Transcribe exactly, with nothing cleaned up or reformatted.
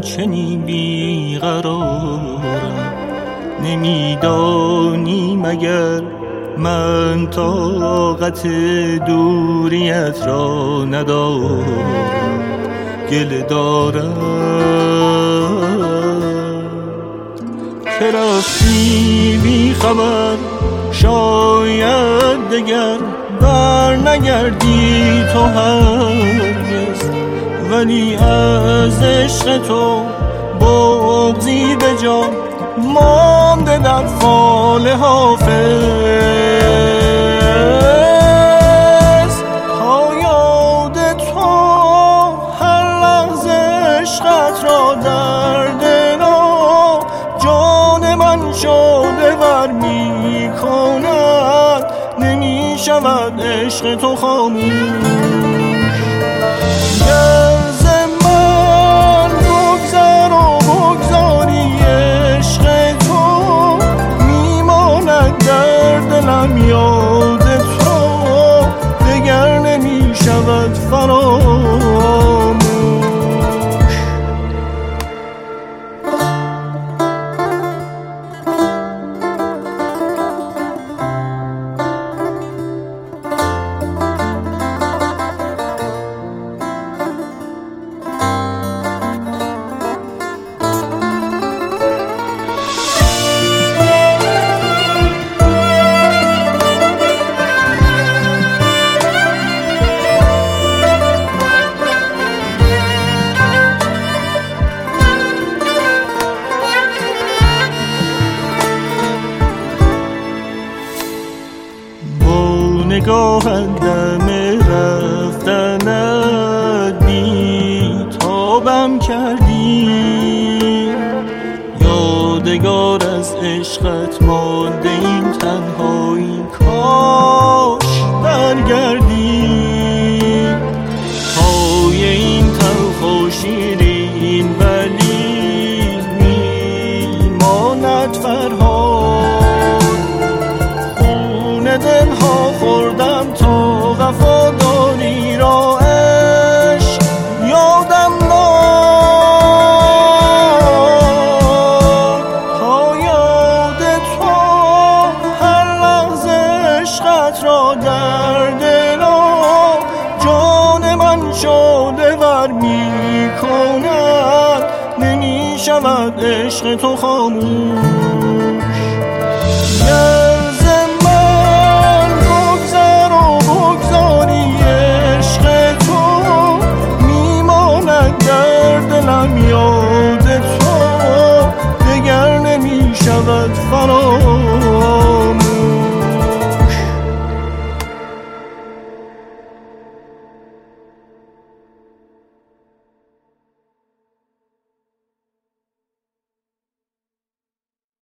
چنین بیقرارم؟ نمیدانی مگر من طاقت دوریت را ندارم؟ گله دارم که رفتی بی خبر، شاید دگر بر نگردی تو هرگز، ولی از عشق تو بغضی به جان مانده در فال حافظ. تا یاد تو هر لحظه عشقت را در دل و جان من شده ور می کند، نمی شود عشق تو خاموش. یاد تو دگر نمی شود فراموش. نگاهت دم رفتنت بی تابم کردی، یادگار از عشقت مانده این تنهایی، کاش برگردی. پای این تلخ و شیرین ولی میماند فرهاد، خون دلها خوردم تا وفاداری را عشق یادم داد. تا یاد تو هر لحظه عشقت را در دل و جان من شده ور می کند، نمی شود عشق تو خاموش.